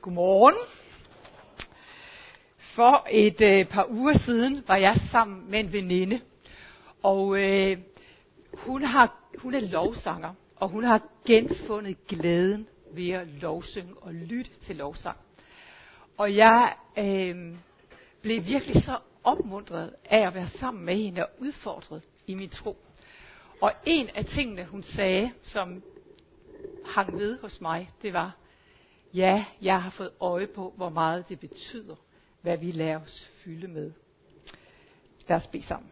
Godmorgen. For et par uger siden var jeg sammen med en veninde, og hun er lovsanger, og hun har genfundet glæden ved at lovsynge og lytte til lovsang. Og jeg blev virkelig så opmuntret af at være sammen med hende og udfordret i min tro. Og en af tingene, hun sagde, som hang ved hos mig, det var: ja, jeg har fået øje på, hvor meget det betyder, hvad vi lader os fylde med. Lad os bede sammen.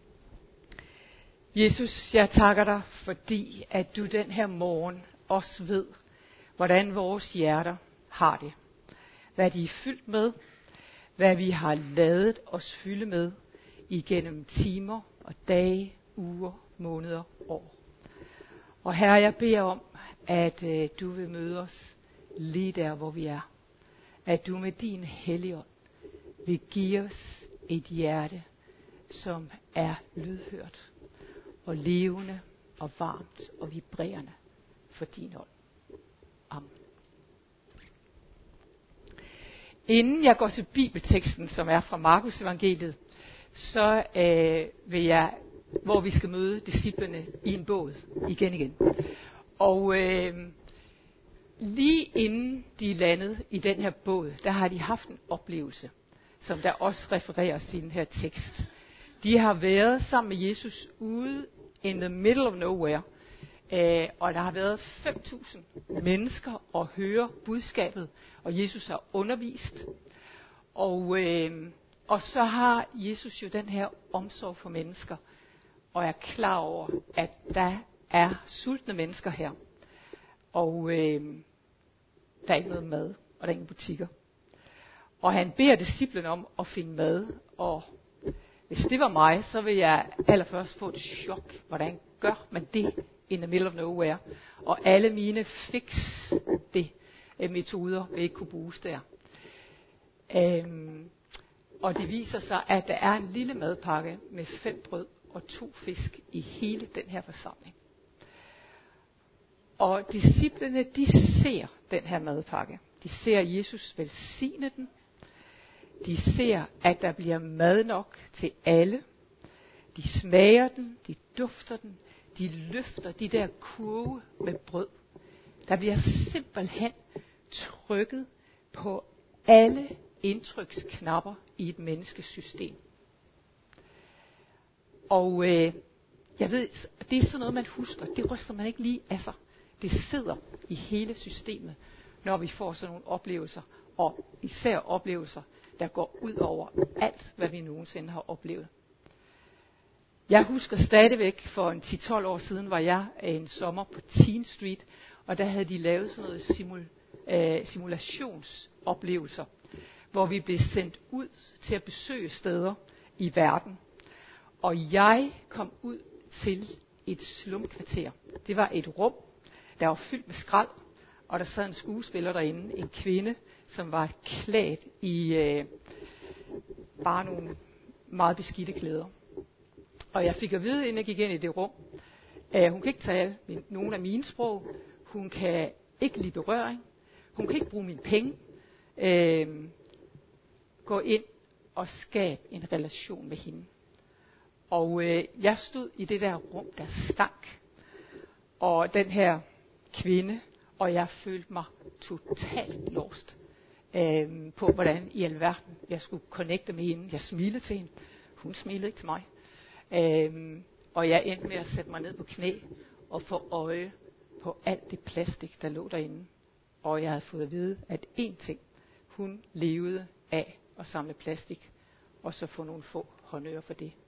Jesus, jeg takker dig, fordi at du den her morgen også ved, hvordan vores hjerter har det. Hvad de er fyldt med, hvad vi har ladet os fylde med igennem timer og dage, uger, måneder, år. Og Herre, jeg beder om, at du vil møde os lige der, hvor vi er. At du med din Helligånd vil give os et hjerte, som er lydhørt og levende og varmt og vibrerende for din ånd. Amen. Inden jeg går til bibelteksten, som er fra Markus evangeliet, så vil jeg, hvor vi skal møde disciplene i en båd igen. Og lige inden de landede i den her båd, der har de haft en oplevelse, som der også refereres i den her tekst. De har været sammen med Jesus ude in the middle of nowhere, og der har været 5.000 mennesker og høre budskabet, og Jesus har undervist. Og så har Jesus jo den her omsorg for mennesker, og er klar over, at der er sultne mennesker her. Og der er ikke noget mad, og der er ingen butikker. Og han beder disciplene om at finde mad, og hvis det var mig, så vil jeg allerførst få et chok. Hvordan gør man det in the middle of nowhere? Og alle mine fix det metoder vil ikke kunne bruges der. Og det viser sig, at der er en lille madpakke med 5 brød og 2 fisk i hele den her forsamling. Og disciplene, de ser den her madpakke. De ser Jesus velsigne den. De ser, at der bliver mad nok til alle. De smager den, de dufter den, de løfter de der kurve med brød. Der bliver simpelthen trykket på alle indtryksknapper i et menneskesystem. Og jeg ved, det er sådan noget, man husker. Det ryster man ikke lige af sig. Det sidder i hele systemet, når vi får sådan nogle oplevelser. Og især oplevelser, der går ud over alt, hvad vi nogensinde har oplevet. Jeg husker stadigvæk, for en 10-12 år siden var jeg en sommer på Teen Street, og der havde de lavet sådan noget simulationsoplevelser, hvor vi blev sendt ud til at besøge steder i verden. Og jeg kom ud til et slumkvarter. Det var et rum, der var fyldt med skrald, og der sad en skuespiller derinde, en kvinde, som var klædt i bare nogle meget beskidte klæder. Og jeg fik at vide, inden jeg gik ind i det rum, hun kan ikke tale nogen af mine sprog, hun kan ikke lide berøring, hun kan ikke bruge mine penge. Gå ind og skabe en relation med hende. Og jeg stod i det der rum, der stank. Og den her kvinde, og jeg følte mig totalt lost på, hvordan i alverden jeg skulle connecte med hende. Jeg smilede til hende. Hun smilede ikke til mig. Og jeg endte med at sætte mig ned på knæ og få øje på alt det plastik, der lå derinde. Og jeg havde fået at vide, at én ting, hun levede af at samle plastik, og så få nogle få håndører for det.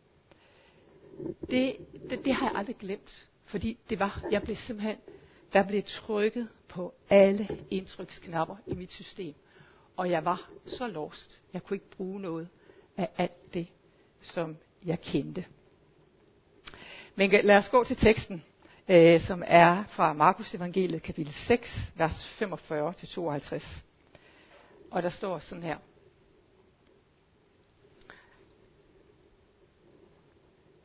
Det har jeg aldrig glemt, fordi der blev trykket på alle indtryksknapper i mit system, og jeg var så lost. Jeg kunne ikke bruge noget af alt det, som jeg kendte. Men lad os gå til teksten, som er fra Markus evangeliet kapitel 6, vers 45-52. Og der står sådan her: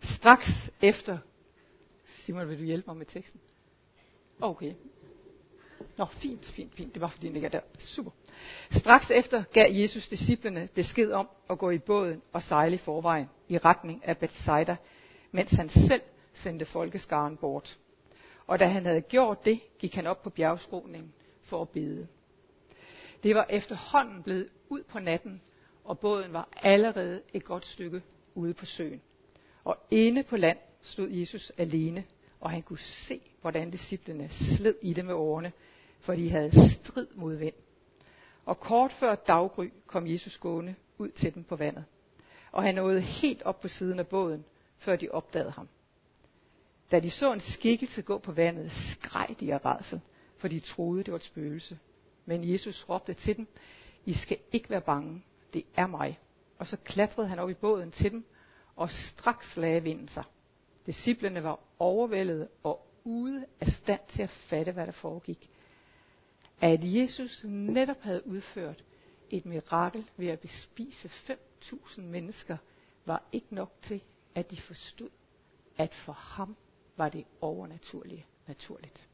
straks efter, Simon, vil du hjælpe mig med teksten? Okay. Nå, fint. Det var fordi den ikke er der. Super. Straks efter gav Jesus disciplene besked om at gå i båden og sejle i forvejen i retning af Bethsaida, mens han selv sendte folkeskaren bort. Og da han havde gjort det, gik han op på bjergskråningen for at bede. Det var efterhånden blevet ud på natten, og båden var allerede et godt stykke ude på søen. Og inde på land stod Jesus alene, og han kunne se, hvordan disciplene sled i det med årene, for de havde strid mod vind. Og kort før daggry kom Jesus gående ud til dem på vandet. Og han nåede helt op på siden af båden, før de opdagede ham. Da de så en skikkelse gå på vandet, skreg de af rædsel, for de troede, det var et spøgelse. Men Jesus råbte til dem, I skal ikke være bange, det er mig. Og så klatrede han op i båden til dem, og straks lagde vinden sig. Disciplene var overvældede og ude af stand til at fatte, hvad der foregik. At Jesus netop havde udført et mirakel ved at bespise 5.000 mennesker, var ikke nok til, at de forstod, at for ham var det overnaturlige naturligt.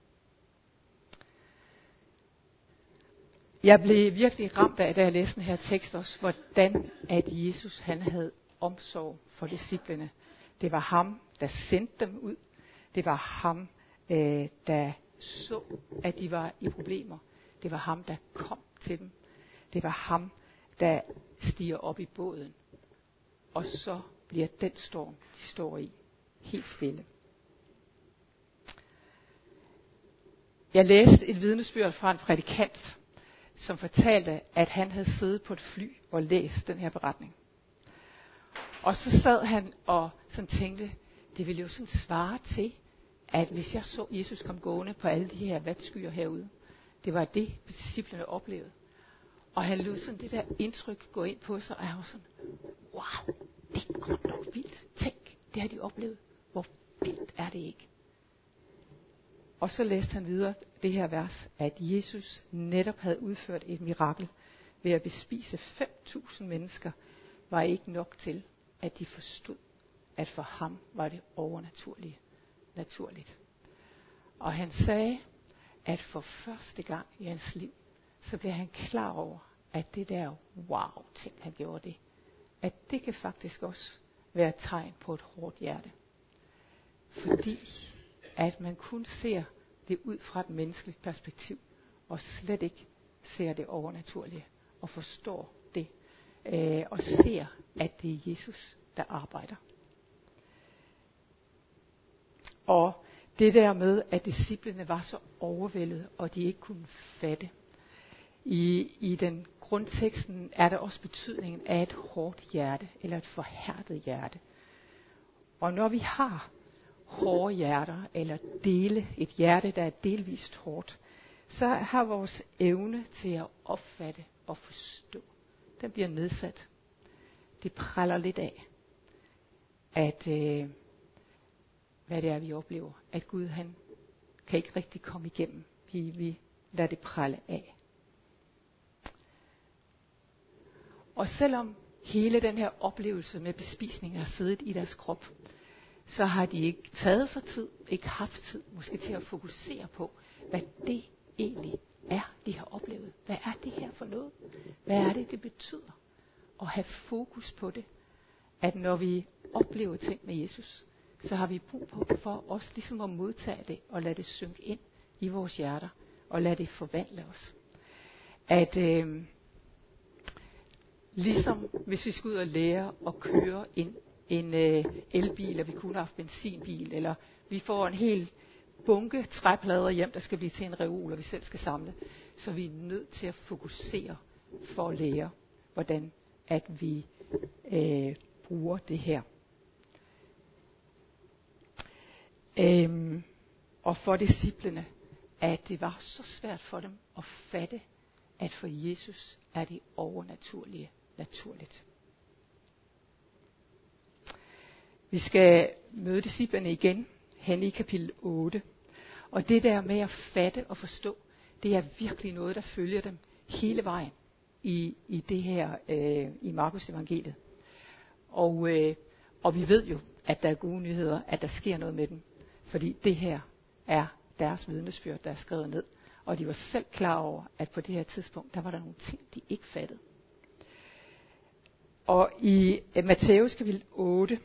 Jeg blev virkelig ramt af, da jeg læste den her tekst også, hvordan at Jesus han havde omsorg for disciplene. Det var ham, der sendte dem ud. Det var ham, der så, at de var i problemer. Det var ham, der kom til dem. Det var ham, der stiger op i båden. Og så bliver den storm, de står i, helt stille. Jeg læste et vidnesbyrd fra en prædikant, som fortalte, at han havde siddet på et fly og læst den her beretning. Og så sad han og sådan tænkte, det ville jo sådan svare til, at hvis jeg så Jesus komme gående på alle de her vatskyer herude, det var det, disciplene oplevede. Og han lod sådan det der indtryk gå ind på sig, og han var sådan, wow, det er godt nok vildt. Tænk, det har de oplevet. Hvor vildt er det ikke? Og så læste han videre det her vers, at Jesus netop havde udført et mirakel ved at bespise 5.000 mennesker, var ikke nok til, at de forstod, at for ham var det overnaturlige naturligt. Og han sagde, at for første gang i hans liv, så blev han klar over, at det der wow ting, han gjorde det, at det kan faktisk også være et tegn på et hårdt hjerte. Fordi at man kun ser det ud fra et menneskeligt perspektiv, og slet ikke ser det overnaturlige, og forstår det, og ser, at det er Jesus, der arbejder. Og det der med, at disciplene var så overvældede, og de ikke kunne fatte. I den grundteksten er der også betydningen af et hårdt hjerte, eller et forhærdet hjerte. Og når vi har hårde hjerter, eller et hjerte, der er delvist hårdt, så har vores evne til at opfatte og forstå, den bliver nedsat. Det praller lidt af, at hvad det er, vi oplever. At Gud, han kan ikke rigtig komme igennem. Vi lader det pralle af. Og selvom hele den her oplevelse med bespisning har siddet i deres krop, så har de ikke taget sig tid, ikke haft tid måske til at fokusere på, hvad det egentlig er, de har oplevet. Hvad er det her for noget? Hvad er det, det betyder? At have fokus på det. At når vi oplever ting med Jesus, så har vi brug for os ligesom at modtage det og lade det synke ind i vores hjerter og lade det forvandle os. At ligesom hvis vi skal ud og lære at køre en elbil, eller vi kunne have haft benzinbil, eller vi får en hel bunke træplader hjem, der skal blive til en reol, og vi selv skal samle, så vi er nødt til at fokusere for at lære, hvordan at vi bruger det her. Og for disciplene, at det var så svært for dem at fatte, at for Jesus er det overnaturlige naturligt. Vi skal møde disciplene igen hen i kapitel 8. Og det der med at fatte og forstå, det er virkelig noget, der følger dem hele vejen i det her, i Markus evangeliet. Og vi ved jo, at der er gode nyheder, at der sker noget med dem. Fordi det her er deres vidnesbyrd, der er skrevet ned. Og de var selv klar over, at på det her tidspunkt, der var der nogle ting, de ikke fattede. Og i Matthæus kapitel 8,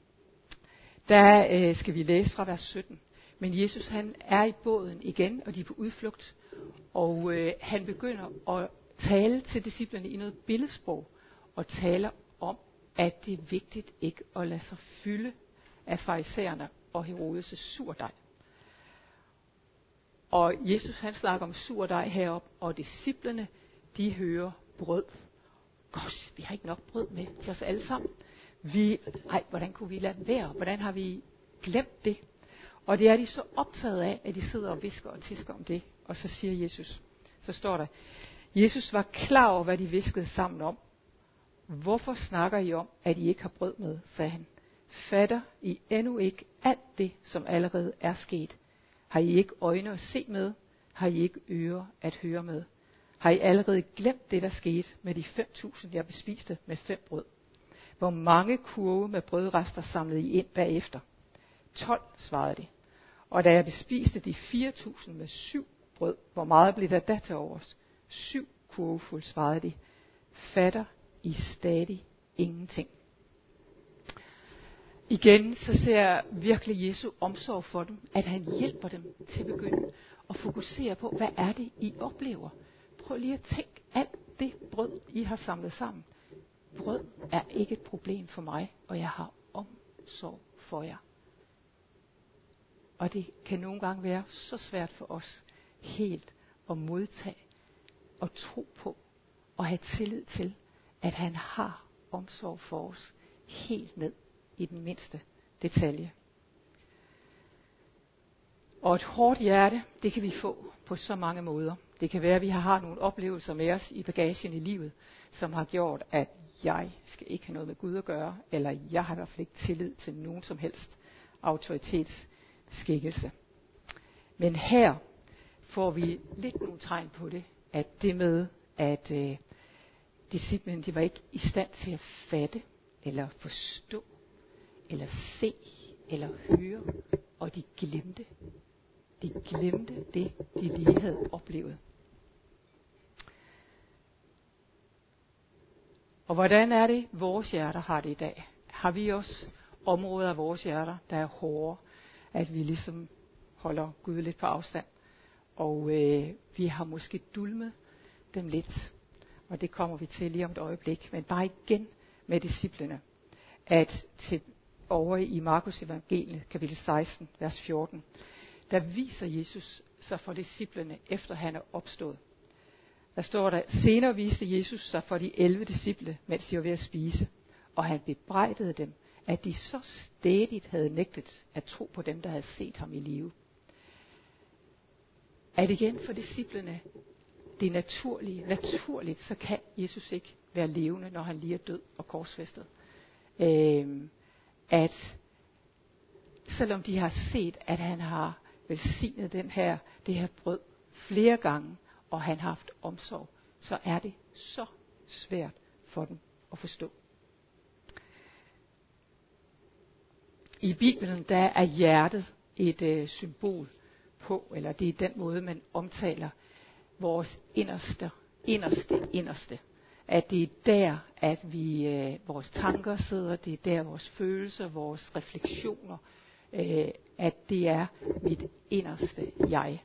der skal vi læse fra vers 17. Men Jesus, han er i båden igen, og de er på udflugt. Og han begynder at tale til disciplerne i noget billedsprog, og taler om, at det er vigtigt ikke at lade sig fylde af farisæerne og Herodes' surdej. Og Jesus, han snakker om surdej heroppe, og disciplerne, de hører brød. Gosh, vi har ikke nok brød med til os alle sammen. Hvordan kunne vi lade være? Hvordan har vi glemt det? Og det er de så optaget af, at de sidder og visker og tisker om det. Og så siger Jesus, så står der, Jesus var klar over, hvad de viskede sammen om. Hvorfor snakker I om, at I ikke har brød med, sagde han. Fatter I endnu ikke alt det, som allerede er sket? Har I ikke øjne at se med? Har I ikke ører at høre med? Har I allerede glemt det, der skete med de 5.000, jeg bespiste med 5 brød? Hvor mange kurve med brødrester samlede I ind bagefter? 12, svarede de. Og da jeg bespiste de 4.000 med 7 brød, hvor meget blev der da til overs? 7 kurvefuld, svarede de. Fatter I stadig ingenting? Igen så ser jeg virkelig Jesu omsorg for dem, at han hjælper dem til at begynde at fokusere på, hvad er det, I oplever? Prøv lige at tænke alt det brød, I har samlet sammen. Brød er ikke et problem for mig, og jeg har omsorg for jer. Og det kan nogle gange være så svært for os helt at modtage og tro på og have tillid til, at han har omsorg for os helt ned i den mindste detalje. Og et hårdt hjerte, det kan vi få på så mange måder. Det kan være, at vi har nogle oplevelser med os i bagagen i livet, som har gjort, at jeg skal ikke have noget med Gud at gøre, eller jeg har i hvert fald ikke tillid til nogen som helst autoritetsskikkelse. Men her får vi lidt nogle tegn på det, at det med, at disciplene, de var ikke i stand til at fatte, eller forstå, eller se, eller høre, og de glemte. De glemte det, de lige havde oplevet. Og hvordan er det, vores hjerter har det i dag? Har vi også områder af vores hjerter, der er hårde, at vi ligesom holder Gud lidt på afstand? Og vi har måske dulmet dem lidt, og det kommer vi til lige om et øjeblik. Men bare igen med disciplene, at over i Markus evangeliet, kapitel 16, vers 14, der viser Jesus sig for disciplene, efter han er opstået. Der står der, senere viste Jesus sig for de 11 disciple, mens de var ved at spise, og han bebrejdede dem, at de så stædigt havde nægtet at tro på dem, der havde set ham i live. At igen for disciplene, det er naturligt, så kan Jesus ikke være levende, når han lige er død og korsfæstet. At selvom de har set, at han har velsignet det her brød flere gange, og han har haft omsorg, så er det så svært for dem at forstå. I Bibelen, der er hjertet et symbol på, eller det er den måde, man omtaler vores inderste. At det er der, at vores tanker sidder, det er der vores følelser, vores refleksioner, at det er mit inderste jeg.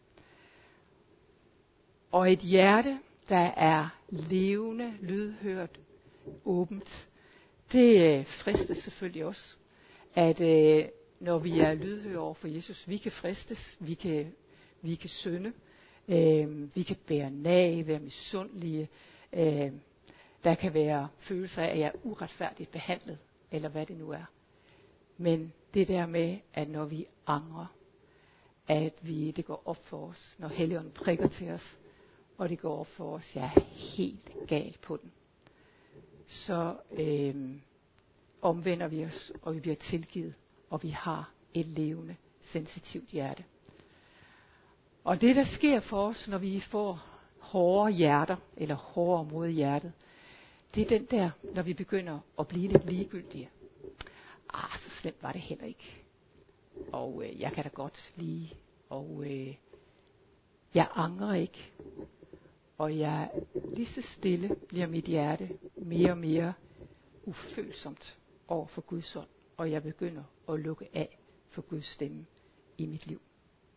Og et hjerte, der er levende, lydhørt, åbent, det fristes selvfølgelig også, at når vi er lydhøre over for Jesus, vi kan fristes, vi kan synde, vi kan bære nag, være misundelige, der kan være følelser af, at jeg er uretfærdigt behandlet, eller hvad det nu er. Men det der med, at når vi angrer, at det går op for os, når Helligånden prikker til os, og det går op for os, jeg er helt galt på den, så omvender vi os, og vi bliver tilgivet, og vi har et levende, sensitivt hjerte. Og det, der sker for os, når vi får hårde hjerter, eller hårdere mod hjertet, det er den der, når vi begynder at blive lidt ligegyldige. Så slemt var det heller ikke. Og jeg kan da godt lide, og Jeg angrer ikke, og lige så stille bliver mit hjerte mere og mere ufølsomt over for Guds ånd, og jeg begynder at lukke af for Guds stemme i mit liv.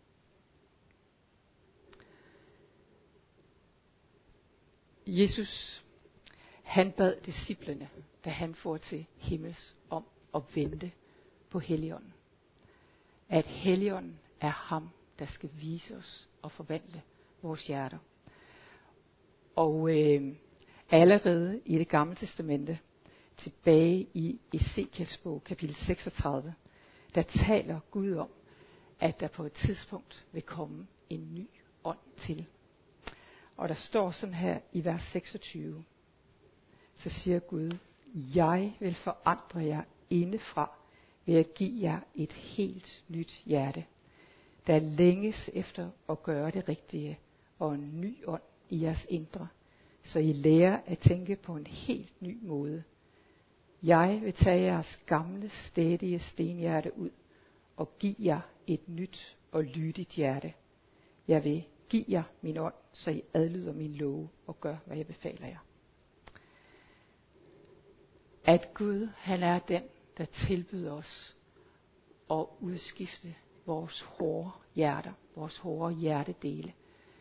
Jesus, han bad disciplene, da han får til himmels, om at vente på Helligånden. At Helligånden er ham, der skal vise os og forvandle vores hjerter. Og allerede i det gamle testamente, tilbage i Ezekiels bog, kapitel 36, der taler Gud om, at der på et tidspunkt vil komme en ny ånd til. Og der står sådan her i vers 26, så siger Gud, jeg vil forandre jer indefra ved at give jer et helt nyt hjerte, der længes efter at gøre det rigtige, og en ny ånd i jeres indre, så I lærer at tænke på en helt ny måde. Jeg vil tage jeres gamle, stædige stenhjerte ud og give jer et nyt og lydigt hjerte. Jeg vil give jer min ånd, så I adlyder min love og gør, hvad jeg befaler jer. At Gud, han er den, der tilbyder os at udskifte vores hårde hjerter, vores hårde hjertedele,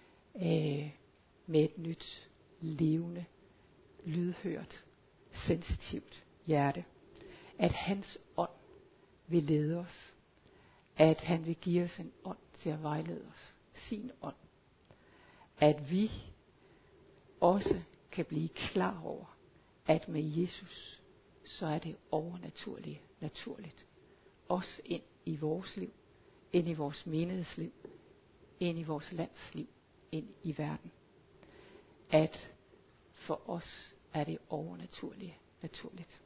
med et nyt, levende, lydhørt, sensitivt hjerte. At hans ånd vil lede os. At han vil give os en ånd til at vejlede os. Sin ånd. At vi også kan blive klar over, at med Jesus, så er det overnaturligt naturligt. Også ind i vores liv, ind i vores menighedsliv, ind i vores lands liv, ind i verden. At for os er det overnaturligt naturligt.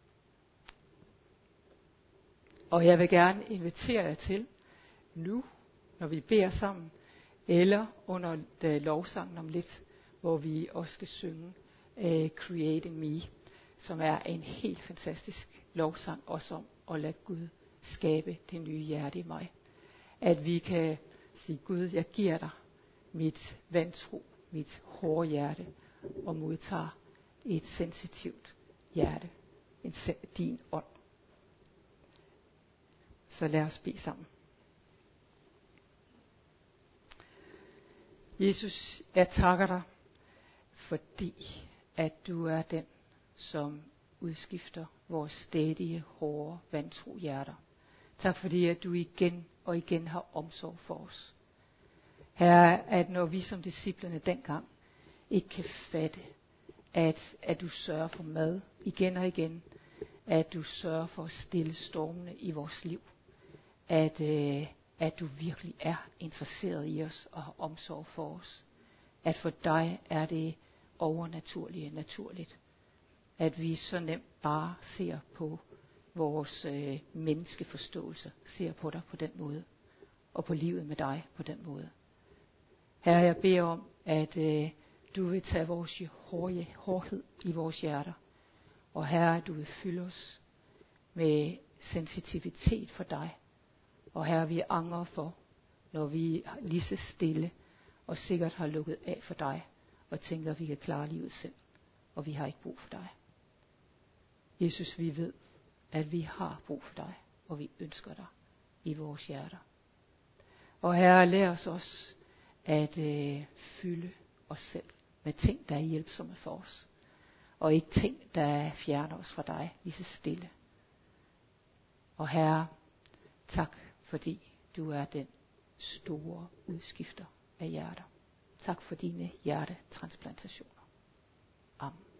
Og jeg vil gerne invitere jer til, nu, når vi beder sammen, eller under lovsangen om lidt, hvor vi også skal synge Create in Me, som er en helt fantastisk lovsang, også om at lade Gud skabe det nye hjerte i mig. At vi kan sige, Gud, jeg giver dig mit vantro, mit hårde hjerte, og modtager et sensitivt hjerte, din ånd. Så lad os bede sammen. Jesus, jeg takker dig, fordi at du er den, som udskifter vores stædige, hårde, vantro hjerter. Tak fordi, at du igen og igen har omsorg for os. Herre, at når vi som disciplene dengang ikke kan fatte, at du sørger for mad igen og igen, at du sørger for at stille stormene i vores liv, at du virkelig er interesseret i os og har omsorg for os. At for dig er det overnaturlige naturligt. At vi så nemt bare ser på vores menneskeforståelse, ser på dig på den måde, og på livet med dig på den måde. Herre, jeg beder om, at du vil tage vores hårdhed i vores hjerter, og Herre, du vil fylde os med sensitivitet for dig. Og Herre, vi angrer for, når vi lige så stille og sikkert har lukket af for dig, og tænker, at vi kan klare livet selv, og vi har ikke brug for dig. Jesus, vi ved, at vi har brug for dig, og vi ønsker dig i vores hjerter. Og Herre, lær os også at fylde os selv med ting, der er hjælpsomme for os, og ikke ting, der fjerner os fra dig lige så stille. Og Herre, tak fordi du er den store udskifter af hjerter. Tak for dine hjertetransplantationer. Amen.